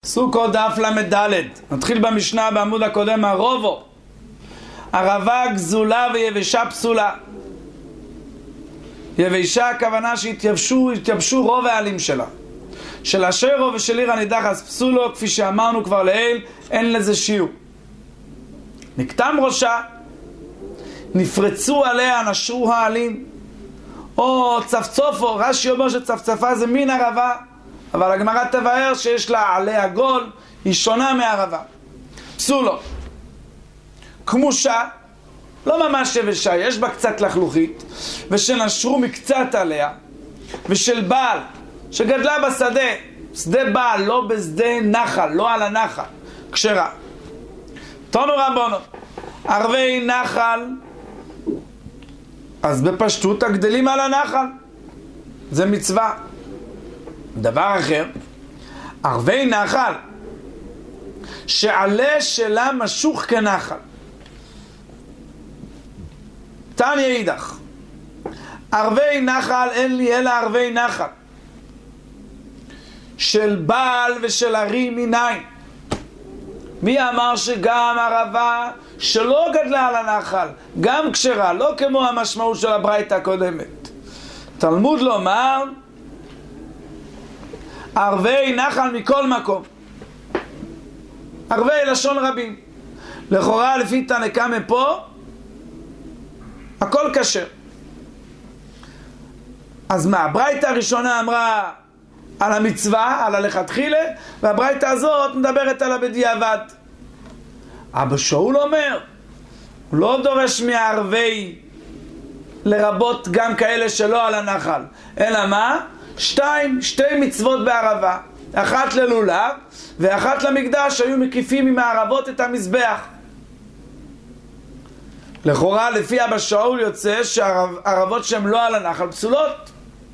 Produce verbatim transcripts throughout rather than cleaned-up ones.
סוכות דף למדלת. נתחיל במשנה בעמוד הקודם, הרובו. ערבה גזולה ויבשה פסולה. יבשה הכוונה שהתייבשו התייבשו רוב העלים שלה. של אשרו ושל עיר הנידח אז פסולו, כפי שאמרנו כבר לעיל, אין לזה שיעור. נקטם ראשה, נפרצו עליה, נשרו העלים, או צפצופו, רש"י אומר שצפצפה זה מין ערבה, אבל הגמרא תבהר שיש לה עלי עגול, היא שונה מערבה. פסולו, כמושה, לא ממש יבשה, יש בה קצת לחלוכית, ושנשרו מקצת עליה, ושל בעל, שגדלה בשדה, שדה בעל, לא בשדה נחל, לא על הנחל, כשרה. תונו רבונו, ערבי נחל, אז בפשטות הגדלים על הנחל, זה מצווה. דבר אחר, ערבי נחל, שעלה שלה משוך כנחל. תניא אידך, ערבי נחל אין לי אלא ערבי נחל, של בעל ושל הרים מניין. מי אמר שגם ערבה שלא גדלה על הנחל, גם כשרה, לא כמו המשמעות של הברייתא הקודמת. תלמוד לומר, ערבי נחל מכל מקום. ערבי לשון רבים. לכאורה לפי תנקה מפה, הכל כשר. אז מה, הברייתא הראשונה אמרה על המצווה, על הלכתחילה, והברייתא הזאת מדברת על הבדיעבד. אבא שאול אומר, הוא לא דורש מערבי לרבות גם כאלה שלא על הנחל, אלא מה? שתיים, שתי מצוות בערבה, אחת ללולב ואחת למקדש, היו מקיפים עם הערבות את המזבח. לכאורה לפי אבא שאול יוצא שהערבות שהן לא על הנחל פסולות.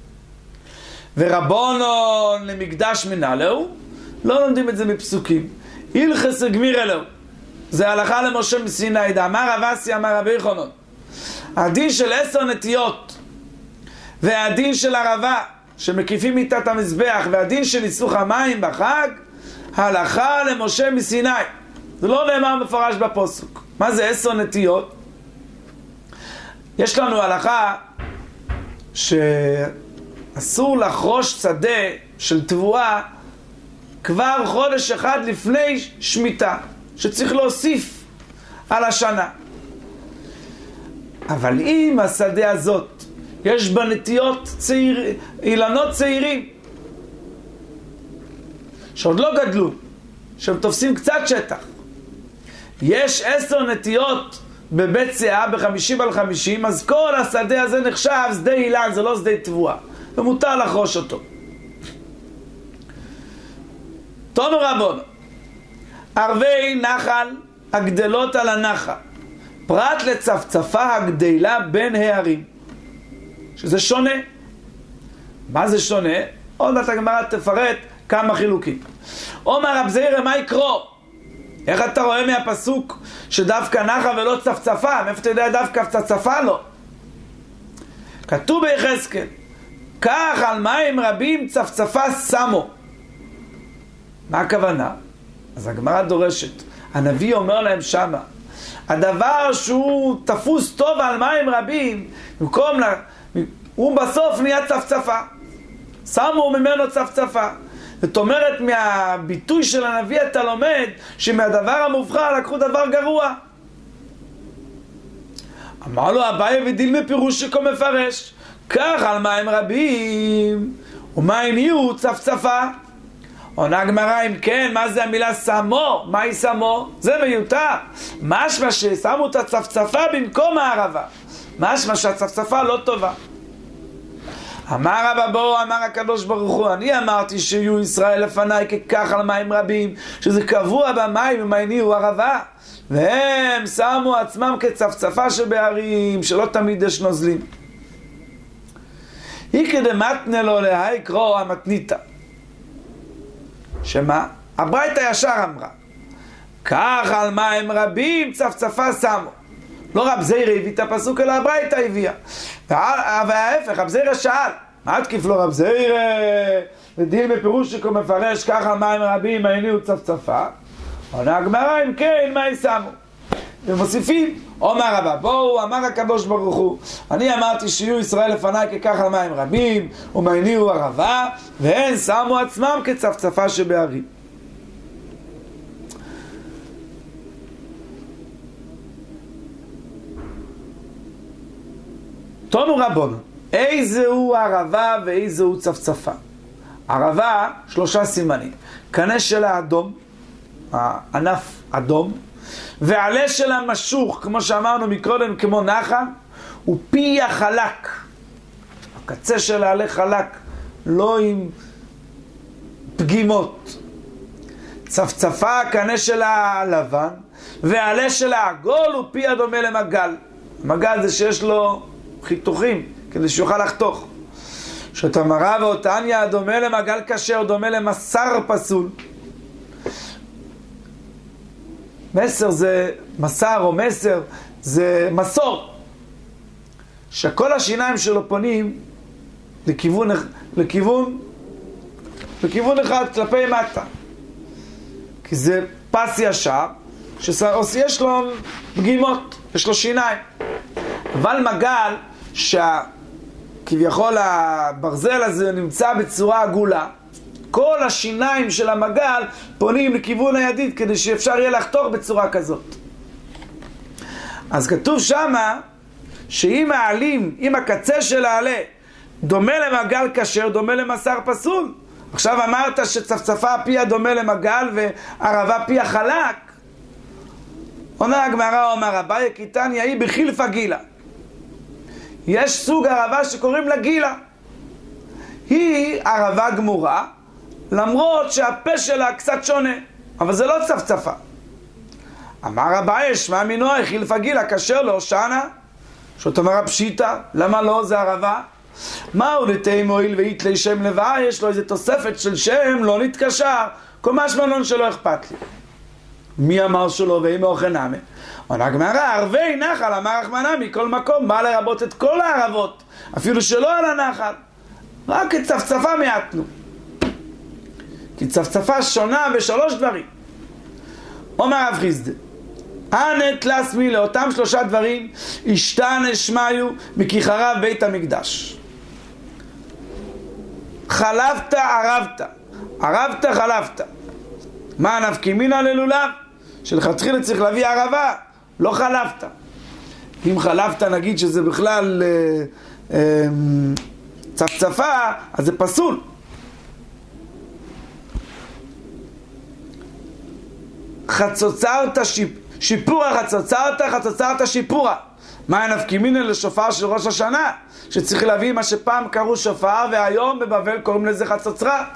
ורבונון למקדש מנהלהו, לא לומדים את זה מפסוקים. הלכס גמיר אלוהו, זה הלכה למשה מסיני, דאמר רב אסי אמר רבי יוחנן, הדין של עשר נטיות והדין של ערבה שמקיפים איתה את המזבח והדין של ניסוך המים בחג, הלכה למשה מסיני. זה לא נאמר מפורש בפסוק. מה זה עשר נטיות? יש לנו הלכה שאסור לחרוש שדה של תבואה כבר חודש אחד לפני שמיטה, שצריך להוסיף על השנה. אבל אם השדה הזאת יש בה נטיות צעיר, אילנות צעירים שעוד לא גדלו, שהם תופסים קצת שטח, יש עשר נטיות בבית שאה בחמישים על חמישים, אז כל השדה הזה נחשב שדה אילן, זה לא שדה תבואה, ומותר לחרוש אותו. תונו רבון, ערבי נחל הגדלות על הנחל, פרט לצפצפה הגדלה בין הערים, שזה שונה. מה זה שונה? עוד מעט הגמרא תפרט כמה חילוקים. אומר רב זעירא, מה יקרו? איך אתה רואה מהפסוק שדווקא נחל ולא צפצפה? מאיפה אתה יודע דווקא צפצפה לא? כתוב ביחזקאל, כך על מים רבים צפצפה שמו. מה הכוונה? אז הגמרא דורשת, הנביא אומר להם שמה, הדבר שהוא תפוס טוב על מים רבים, במקום לה, הוא בסוף נהיה צפצפה, שמו ממנו צפצפה. זאת אומרת, מהביטוי של הנביא אתה לומד שמהדבר המובחר לקחו דבר גרוע. אמר לו אביי ודיל מפירוש שכה מפרש, כך על מים רבים ומים יהיו צפצפה. עונה הגמרא, אם כן, מה זה המילה שמו? מה היא שמו? זה מיותר. משמע ששמו את הצפצפה במקום הערבה, משמע שהצפצפה לא טובה. אמר רבא בו, אמר הקדוש ברוך הוא, אני אמרתי שיהיו ישראל לפניי ככך על מים רבים, שזה קבוע במים ומים יהיו ערבה, והם שמו עצמם כצפצפה שבהרים, שלא תמיד יש נוזלים. היא כדמתנה לו להי קרוא המתניתא, שמה? הברייתא ישר אמרה, כך על מים רבים צפצפה שמו. לא רב זעירא הביא את הפסוק אלא הברייתא הביאה. וההפך, רב זעירא שאל, מה תקיף לו רב זעירא? ודין בפירוש שכה מפרש ככה מים רבים הניעו צפצפה. עונה הגמרא, אם כן, מה ישמו? ומוסיפים, אומר רבה, בואו, אמר הקדוש ברוך הוא, אני אמרתי שיהיו ישראל לפניי כככה מים רבים, ומניעו ערבה, והן שמו עצמם כצפצפה שבהרים. תונו רבון, איזהו ערבה ואיזהו צפצפה? ערבה, שלושה סימנים. קנה שלה אדום, הענף אדום, ועלה שלה משוך, כמו שאמרנו מקודם, כמו נחל, ופיה חלק. הקצה שלה עלה חלק, לא עם פגימות. צפצפה, קנה שלה לבן, ועלה שלה עגול, ופיה דומה למגל. מגל זה שיש לו חיתוכים, כדי שיוכל לחתוך. שאתה מראה ואותניה דומה למגל קשה, או דומה למסר פסול. מסר זה מסר או מסר, זה מסור. שכל השיניים שלו פונים לכיוון, לכיוון, לכיוון אחד, כלפי מטה. כי זה פס ישר, שיש לו פגימות, יש לו שיניים. אבל מגל, שכביכול הברזל הזה נמצא בצורה עגולה, כל השיניים של המגל פונים לכיוון הידית כדי שאפשר יהיה לחתוך בצורה כזאת. אז כתוב שמה שאם העלים, אם הקצה של העלה דומה למגל כשר, דומה למסר פסול. עכשיו אמרת שצפצפה פיה דומה למגל וערבה פיה חלק. עונה הגמרא, אומר אביי קיטניה היא בחילפה גילה. יש סוג ערבה שקוראים לה גילה. היא ערבה גמורה, למרות שהפה שלה קצת שונה, אבל זה לא צפצפה. אמר אביי, שמע מינוי, חילפה גילה, כשר לו, שנה. זאת אומרת פשיטה, למה לא? זה ערבה. מהו נתי מועיל ויתלי שם לבאה, יש לו איזה תוספת של שם, לא נתקשר, כל משמעון שלא אכפת לי. מי אמר שלא ואם אוכל נמי? עונה הגמרא, ערבי נחל, אמר רחמנא מכל מקום, בא לרבות את כל הערבות, אפילו שלא על הנחל, רק את צפצפה מעטנו. כי צפצפה שונה בשלוש דברים. אומר רב חיסדא, אנת לסמי לאותם שלושה דברים, השתנה שמיו מכיחרב בית המקדש. חלפת ערבת, ערבת חלפת. מה נפקא מינה ללולב? שלכתחילה צריך להביא ערבה, לא חלפת. אם חלפת נגיד שזה בכלל אה, אה, צפצפה, אז זה פסול. חצוצרת שיפ... שיפורה, חצוצרת, חצוצרת שיפורה. מה נפקא מינה לשופר של ראש השנה? שצריך להביא מה שפעם קראו שופר, והיום בבבל קוראים לזה חצוצרה.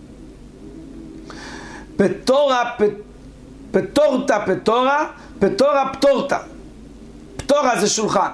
פטורה, פ... פטורתה, פטורה, פטורה, פטורתה. פטורה זה שולחן.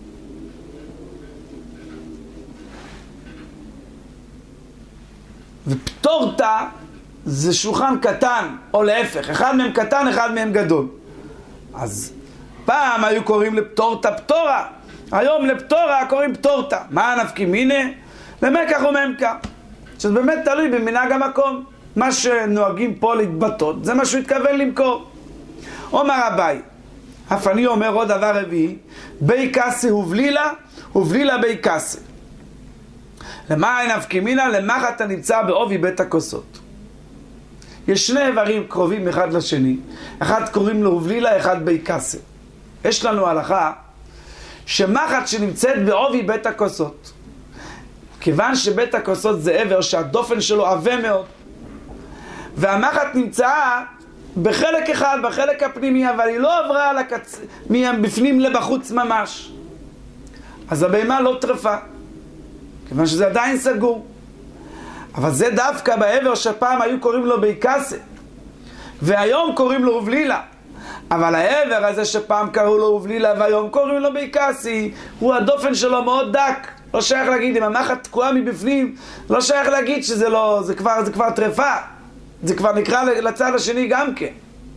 ופטורתה זה שולחן קטן, או להפך, אחד מהם קטן, אחד מהם גדול. אז פעם היו קוראים לפטורתה פטורה, היום לפטורה קוראים פטורתה. מה נפקא מינה? למקח וממכר. שזה באמת תלוי במנהג המקום. מה שנוהגים פה להתבטאות, זה מה שהוא התכוון למכור. אומר אביי, אף אני אומר עוד דבר רביעי, בי קסה ובלילה, ובלילה בי קסה. למה נפקא מינה? למחה אתה נמצא בעובי בית הכוסות. יש שני איברים קרובים אחד לשני, אחד קוראים לו ובלילה, אחד בי קסה. יש לנו הלכה שמחת שנמצאת בעובי בית הכוסות, כיוון שבית הכוסות זה עבר שהדופן שלו עבה מאוד, והמחת נמצאה בחלק אחד, בחלק הפנימי, אבל היא לא עברה על הקצ... מבפנים לבחוץ ממש. אז הבהמה לא טרפה, כיוון שזה עדיין סגור. אבל זה דווקא בעבר שפעם היו קוראים לו בי קסה, והיום קוראים לו ובלילה. אבל העבר הזה שפעם קראו לו ובלילה והיום קוראים לו בי קסה, הוא הדופן שלו מאוד דק. לא שייך להגיד, אם המחת תקועה מבפנים, לא שייך להגיד שזה לא, זה כבר, זה כבר טרפה. זה כבר נקרא לצד השני גם כן.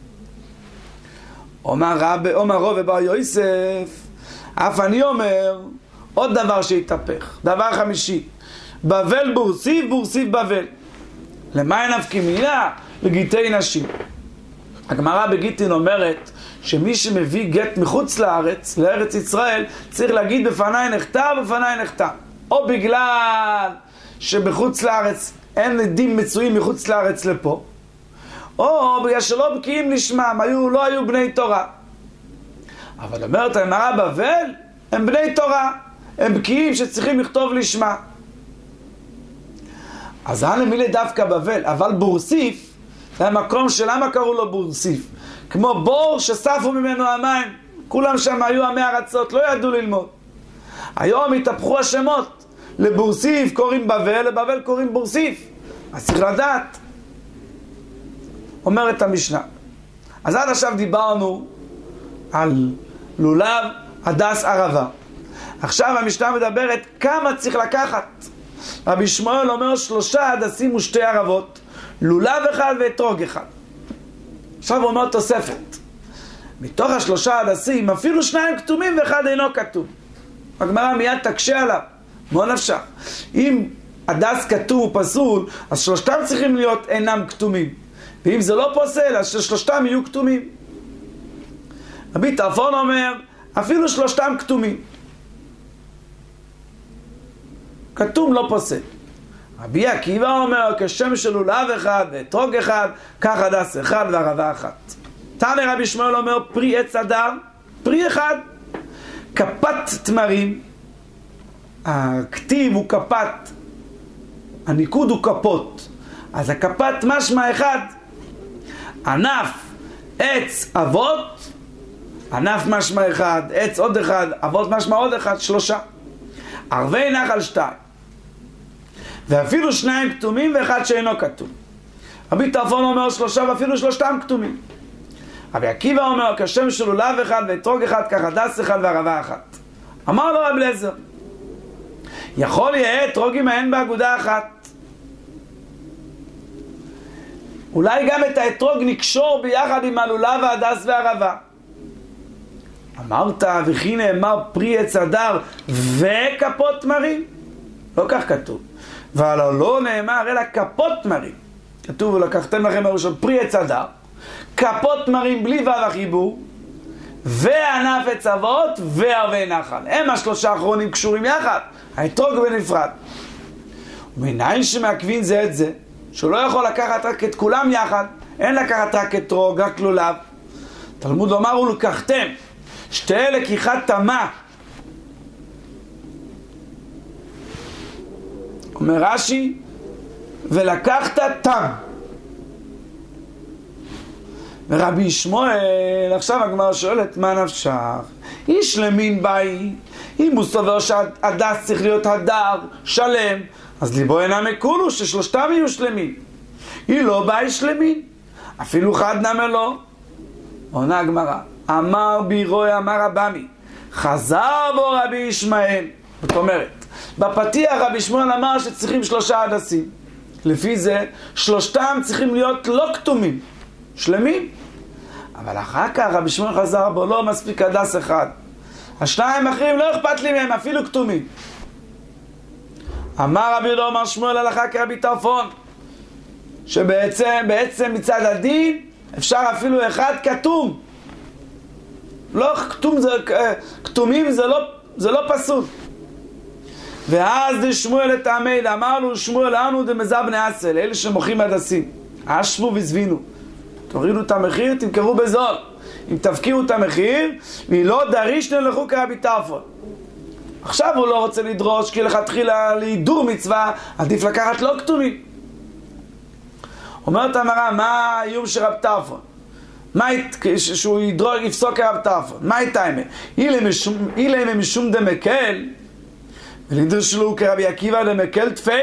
אומר רב, אומר רב ובר יוסף, אף אני אומר עוד דבר שהתהפך, דבר חמישי, בבל בורסיב, בורסיב בבל. למה אין נפקא מינה? לגיטי נשים. הגמרא בגיטין אומרת שמי שמביא גט מחוץ לארץ, לארץ ישראל, צריך להגיד בפניי נחתם, בפניי נחתם. או בגלל שבחוץ לארץ אין עדים מצויים מחוץ לארץ לפה, או בגלל שלא בקיאים לשמם, היו, לא היו בני תורה. אבל אומרת הגמרא בבל, הם בני תורה, הם בקיאים שצריכים לכתוב לשמה. אז היה למילה דווקא בבל, אבל בורסיף, זה המקום שלמה קראו לו בורסיף. כמו בור שספו ממנו המים, כולם שם היו עמי ארצות, לא ידעו ללמוד. היום התהפכו השמות, לבורסיף קוראים בבל, לבבל קוראים בורסיף. אז צריך לדעת, אומרת המשנה. אז עד עכשיו דיברנו על לולב, הדס, ערבה. עכשיו המשנה מדברת כמה צריך לקחת. רבי שמואל אומר שלושה הדסים ושתי ערבות, לולב אחד ואתרוג אחד. עכשיו הוא אומר תוספת. מתוך השלושה הדסים, אפילו שניים כתומים ואחד אינו כתום. הגמרא מיד תקשה עליו. מה נפשך? אם הדס כתוב ופסול, אז שלושתם צריכים להיות אינם כתומים. ואם זה לא פוסל, אז שלושתם יהיו כתומים. רבי טרפון אומר, אפילו שלושתם כתומים. כתום לא פוסל. רבי עקיבא אומר, כשם של לולב אחד ואתרוג אחד, כך הדס אחד וערבה אחת. תנא רבי שמואל אומר, פרי עץ הדר, פרי אחד. כפת תמרים, הכתיב הוא כפת, הניקוד הוא כפות. אז הכפת משמע אחד. ענף, עץ, אבות, ענף משמע אחד, עץ עוד אחד, אבות משמע עוד אחד, שלושה. ערבי נחל שתיים. ואפילו שניים כתומים ואחד שאינו כתום. רבי טרפון אומר שלושה ואפילו שלושתם כתומים. רבי עקיבא אומר כשם של לולב אחד ואתרוג אחד, כך הדס אחד וערבה אחת. אמר לו רבי אליעזר, יכול יהיה אתרוגים האין באגודה אחת. אולי גם את האתרוג נקשור ביחד עם הלולב, הדס והערבה. אמרת וכי נאמר פרי עץ הדר וכפות תמרים? לא כך כתוב. ועל לא נאמר אלא כפות תמרים. כתוב ולקחתם לכם הראשון פרי עץ הדר, כפות תמרים בלי וו החיבור, וענף עץ אבות וערבי נחל. הם השלושה האחרונים קשורים יחד, האתרוג בנפרד. ומניין שמעכבים זה את זה, שהוא לא יכול לקחת רק את כולם יחד, אין לקחת רק אתרוג, רק לולב. תלמוד לומר ולקחתם שתי לקיחת תמה. אומר רש"י, ולקחת תם. ורבי שמואל, עכשיו הגמרא שואלת, מה נפשך? איש למין באי, אם הוא סובר שהדס צריך להיות הדר, שלם, אז ליבו אינה מקולו, ששלושתם יהיו שלמים. היא לא באי שלמים, אפילו חד נמה לא. עונה הגמרא, אמר בירוי, אמר רבמי, חזר בו רבי ישמעאל. זאת אומרת, בפתיח רבי שמואל אמר שצריכים שלושה הדסים. לפי זה, שלושתם צריכים להיות לא כתומים, שלמים. אבל אחר כך רבי שמואל חזר בו, לא מספיק הדס אחד. השניים האחרים לא אכפת לי מהם, אפילו כתומים. אמר רבי לא אמר שמואל הלכה כרבי טרפון, שבעצם בעצם מצד הדין אפשר אפילו אחד כתום. לא כתום, זה, כתומים זה לא, זה לא פסול. ואז שמואל את העמד, אמרנו שמואל אנו דמזב בני אסל, אלה שמוכרים הדסים, אשבו וזבינו, תורידו את המחיר, תמכרו בזול. אם תפקיעו את המחיר, ולא דריש נלכו כרבי טרפון. עכשיו הוא לא רוצה לדרוש, כי לכתחילה להידור מצווה, עדיף לקחת לא כתומים. אומרת המראה, מה האיום של רב טרפון? מה שהוא ידרוש, יפסוק כרב טרפון? מה הייתה אמת? אילה משום דמקל, ולדרש לו כרבי עקיבא דמקל תפי.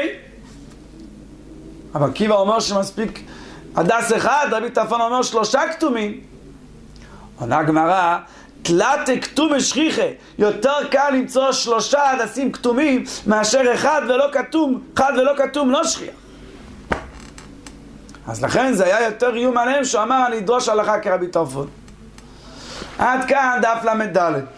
אבל עקיבא אומר שמספיק הדס אחד, רבי טרפון אומר שלושה כתומים. עונה גמרא, תלת כתום שכיחה, יותר קל למצוא שלושה הדסים כתומים מאשר אחד ולא כתום, אחד ולא כתום לא שכיח. אז לכן זה היה יותר איום עליהם, שהוא אמר אני אדרוש הלכה כרבי טרפון. עד כאן דף למד ד'.